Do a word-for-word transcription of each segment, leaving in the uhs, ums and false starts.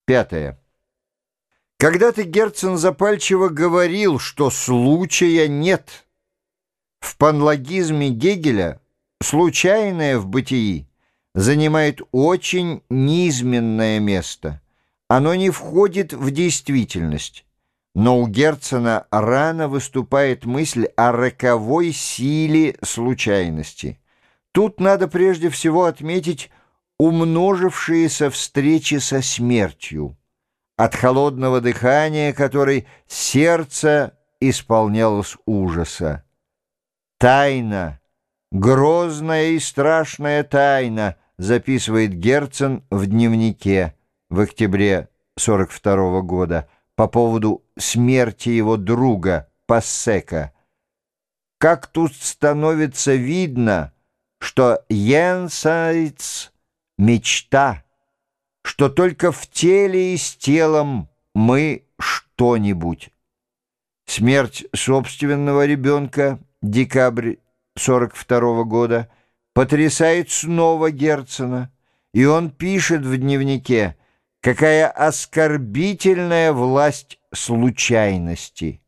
Пятое. Когда-то Герцен запальчиво говорил, что случая нет. В панлогизме Гегеля случайное в бытии занимает очень низменное место. Оно не входит в действительность. Но у Герцена рано выступает мысль о роковой силе случайности. Тут надо прежде всего отметить умножившиеся встречи со смертью, от холодного дыхания которой сердце исполнялось ужаса. «Тайна, грозная и страшная тайна», записывает Герцен в дневнике в октябре сорок второго года по поводу смерти его друга Пассека. Как тут становится видно, что «Jenseits» — мечта, что только в теле и с телом мы что-нибудь. Смерть собственного ребенка, декабрь сорок второго года, потрясает снова Герцена, и он пишет в дневнике, какая оскорбительная власть случайности.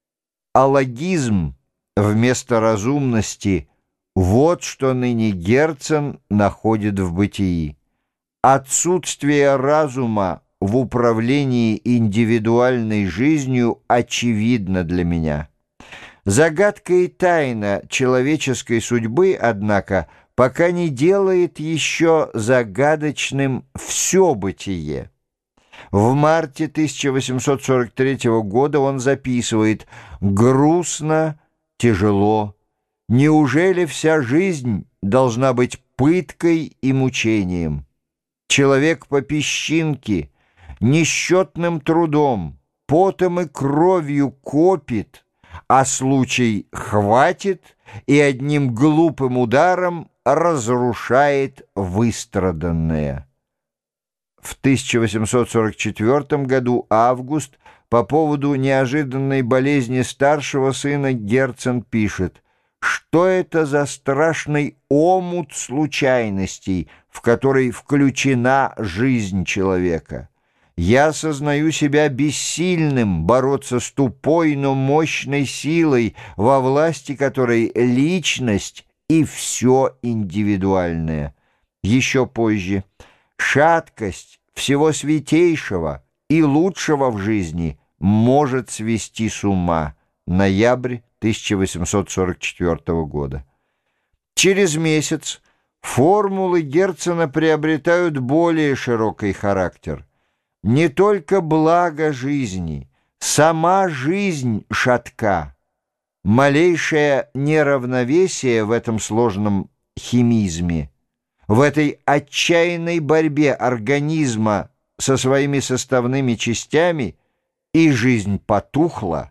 Алогизм вместо разумности — вот что ныне Герцен находит в бытии. Отсутствие разума в управлении индивидуальной жизнью очевидно для меня. Загадка и тайна человеческой судьбы, однако, пока не делает еще загадочным все бытие. В марте тысяча восемьсот сорок третьего года он записывает «Грустно, тяжело. Неужели вся жизнь должна быть пыткой и мучением? Человек по песчинке, несчетным трудом, потом и кровью копит, а случай хватит и одним глупым ударом разрушает выстраданное». В тысяча восемьсот сорок четвёртом году август по поводу неожиданной болезни старшего сына Герцен пишет: «Что это за страшный омут случайностей, в который включена жизнь человека? Я сознаю себя бессильным бороться с тупой, но мощной силой, во власти которой личность и все индивидуальное». Еще позже: «Шаткость всего святейшего и лучшего в жизни может свести с ума». Ноябрь тысяча восемьсот сорок четвёртого года. Через месяц формулы Герцена приобретают более широкий характер. Не только благо жизни, сама жизнь шатка. Малейшее неравновесие в этом сложном химизме, в этой отчаянной борьбе организма со своими составными частями, и жизнь потухла.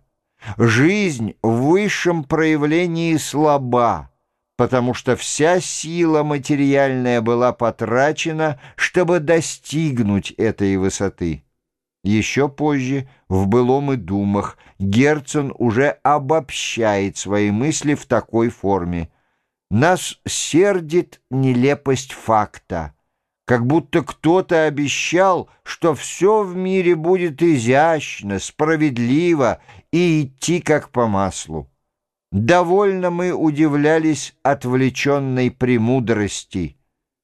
Жизнь в высшем проявлении слаба, потому что вся сила материальная была потрачена, чтобы достигнуть этой высоты. Еще позже, в «Былом и думах», Герцен уже обобщает свои мысли в такой форме: «Нас сердит нелепость факта, как будто кто-то обещал, что все в мире будет изящно, справедливо и идти как по маслу. Довольно мы удивлялись отвлеченной премудрости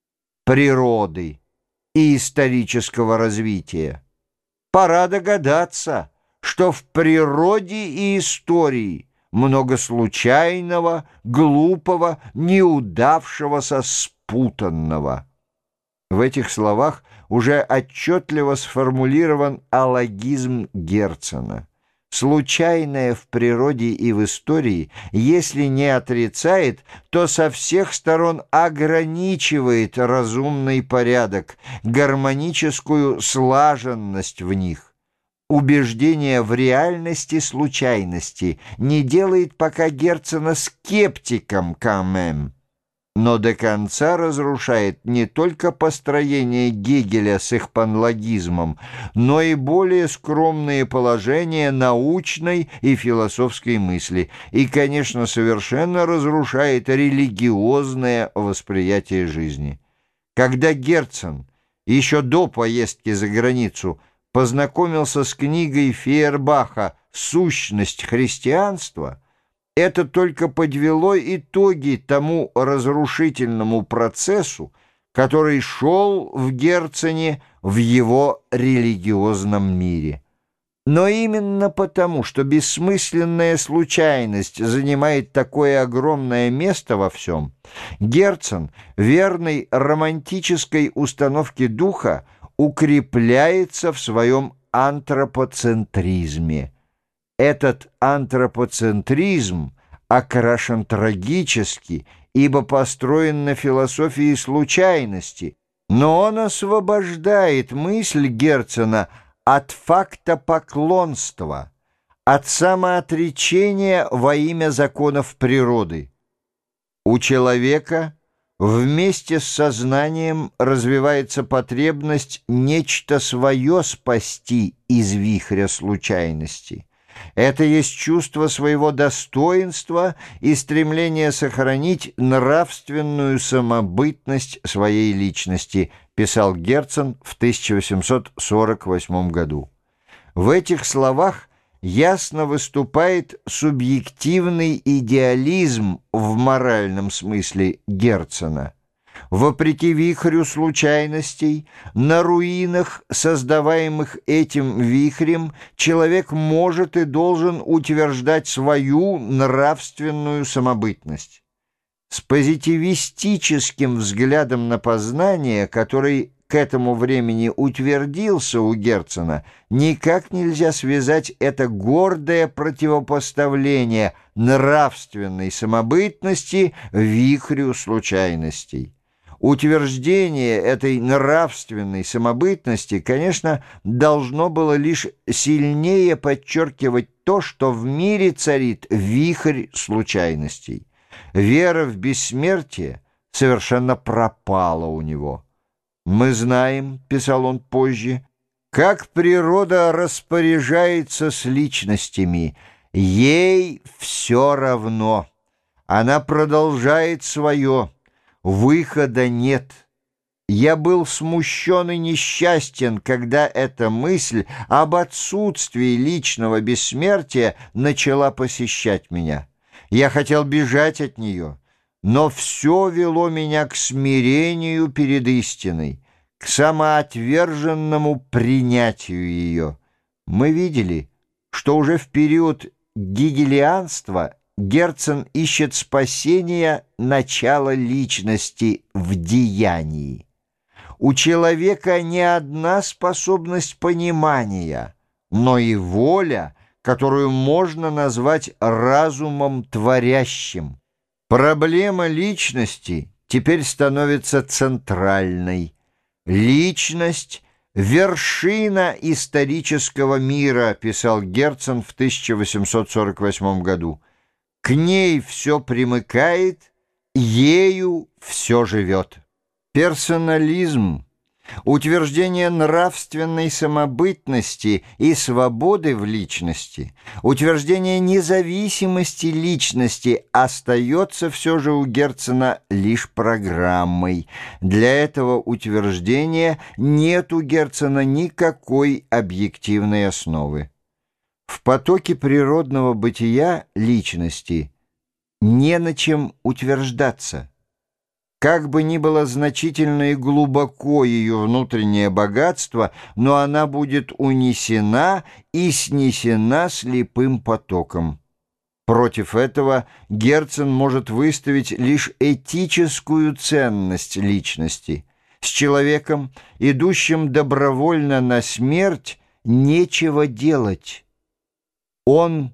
природы и исторического развития. Пора догадаться, что в природе и истории много случайного, глупого, неудавшегося, спутанного». В этих словах уже отчетливо сформулирован алогизм Герцена. Случайное в природе и в истории, если не отрицает, то со всех сторон ограничивает разумный порядок, гармоническую слаженность в них. Убеждение в реальности случайности не делает пока Герцена скептиком quand-même, но до конца разрушает не только построение Гегеля с их панлогизмом, но и более скромные положения научной и философской мысли, и, конечно, совершенно разрушает религиозное восприятие жизни. Когда Герцен еще до поездки за границу познакомился с книгой Фейербаха «Сущность христианства», это только подвело итоги тому разрушительному процессу, который шел в Герцене в его религиозном мире. Но именно потому, что бессмысленная случайность занимает такое огромное место во всем, Герцен, верный романтической установке духа, укрепляется в своем антропоцентризме. Этот антропоцентризм окрашен трагически, ибо построен на философии случайности, но он освобождает мысль Герцена от факта поклонства, от самоотречения во имя законов природы. У человека вместе с сознанием развивается потребность нечто свое спасти из вихря случайности. Это есть чувство своего достоинства и стремление сохранить нравственную самобытность своей личности, писал Герцен в тысяча восемьсот сорок восьмом году. В этих словах ясно выступает субъективный идеализм в моральном смысле Герцена. Вопреки вихрю случайностей, на руинах, создаваемых этим вихрем, человек может и должен утверждать свою нравственную самобытность. С позитивистическим взглядом на познание, который к этому времени утвердился у Герцена, никак нельзя связать это гордое противопоставление нравственной самобытности вихрю случайностей. Утверждение этой нравственной самобытности, конечно, должно было лишь сильнее подчеркивать то, что в мире царит вихрь случайностей. Вера в бессмертие совершенно пропала у него. «Мы знаем, — писал он позже, — как природа распоряжается с личностями. Ей все равно. Она продолжает свое. Выхода нет. Я был смущен и несчастен, когда эта мысль об отсутствии личного бессмертия начала посещать меня. Я хотел бежать от нее, но все вело меня к смирению перед истиной, к самоотверженному принятию ее. Мы видели, что уже в период гегелианства Герцен ищет спасения начала личности в деянии. У человека не одна способность понимания, но и воля, которую можно назвать разумом творящим. Проблема личности теперь становится центральной. Личность — вершина исторического мира, писал Герцен в тысяча восемьсот сорок восьмом году. К ней все примыкает, ею все живет. Персонализм, утверждение нравственной самобытности и свободы в личности, утверждение независимости личности остается все же у Герцена лишь программой. Для этого утверждения нет у Герцена никакой объективной основы. В потоке природного бытия личности не на чем утверждаться. Как бы ни было значительно и глубоко ее внутреннее богатство, но она будет унесена и снесена слепым потоком. Против этого Герцен может выставить лишь этическую ценность личности. С человеком, идущим добровольно на смерть, нечего делать. Он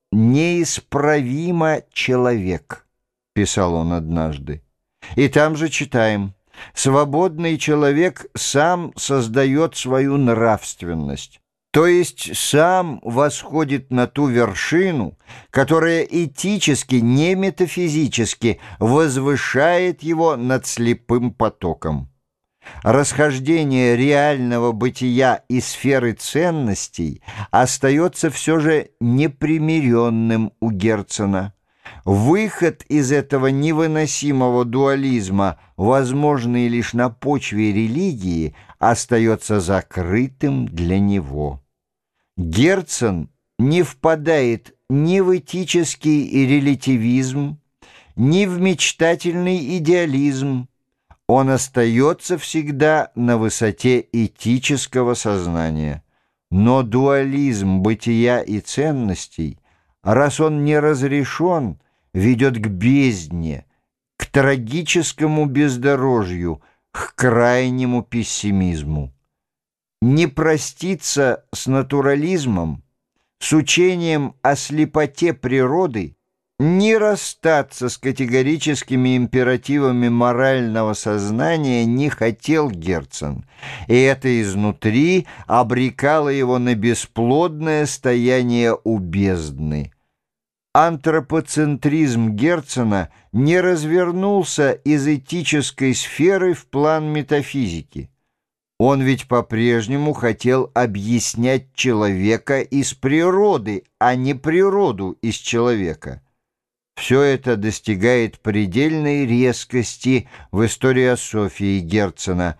неисправимо человек, писал он однажды. И там же читаем: свободный человек сам создает свою нравственность, то есть сам восходит на ту вершину, которая этически, не метафизически возвышает его над слепым потоком. Расхождение реального бытия и сферы ценностей остается все же непримиренным у Герцена. Выход из этого невыносимого дуализма, возможный лишь на почве религии, остается закрытым для него. Герцен не впадает ни в этический релятивизм, ни в мечтательный идеализм. Он остается всегда на высоте этического сознания. Но дуализм бытия и ценностей, раз он не разрешен, ведет к бездне, к трагическому бездорожью, к крайнему пессимизму. Не проститься с натурализмом, с учением о слепоте природы, не расстаться с категорическими императивами морального сознания не хотел Герцен, и это изнутри обрекало его на бесплодное стояние у бездны. Антропоцентризм Герцена не развернулся из этической сферы в план метафизики. Он ведь по-прежнему хотел объяснять человека из природы, а не природу из человека. Все это достигает предельной резкости в историософии Герцена.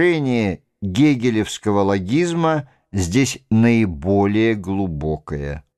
Крушение гегелевского логизма здесь наиболее глубокое.